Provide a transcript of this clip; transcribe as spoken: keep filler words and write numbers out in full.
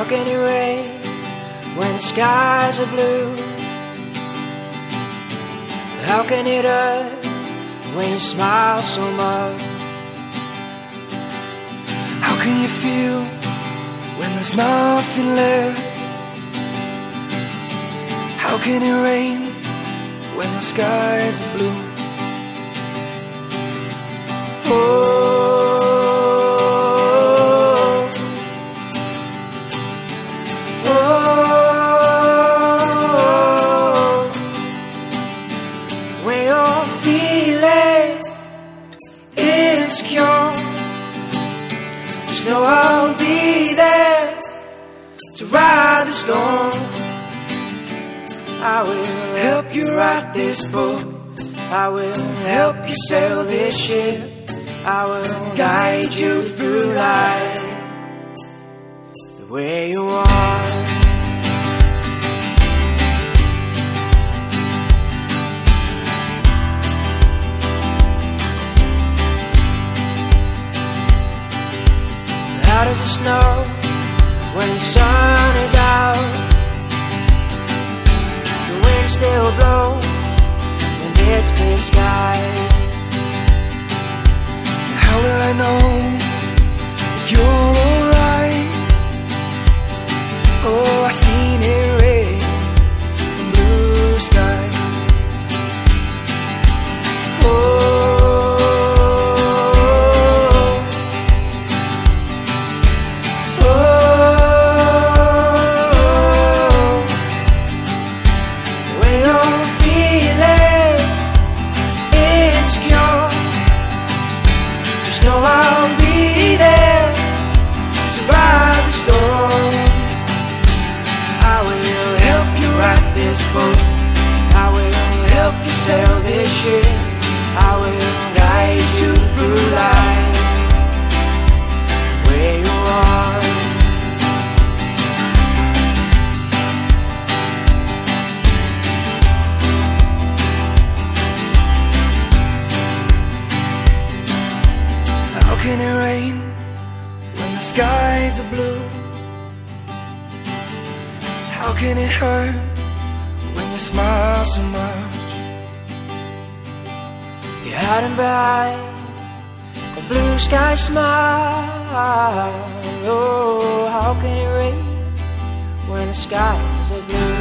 How can it rain when the skies are blue? How can it hurt when you smile so much? How can you feel when there's nothing left? How can it rain when the skies are blue? Oh, oh, when you're feeling insecure, just know I'll be there to ride the storm. I will help you write this book. I will help you sail this ship. I will guide you through life the way you want. How does it snow when the sun is out? The wind still blows when it's clear sky. How will I know if you're alright? Oh, I seen it rain from blue sky. Oh, oh, when you're feeling insecure, just know I'll be there to ride the storm. I will help you write this book. I will help you sail this ship. I will guide you through life where you are. How can it rain when the skies are blue? How can it hurt when you smile so much? You're hiding behind the blue sky smile. Oh, how can it rain when the skies are blue?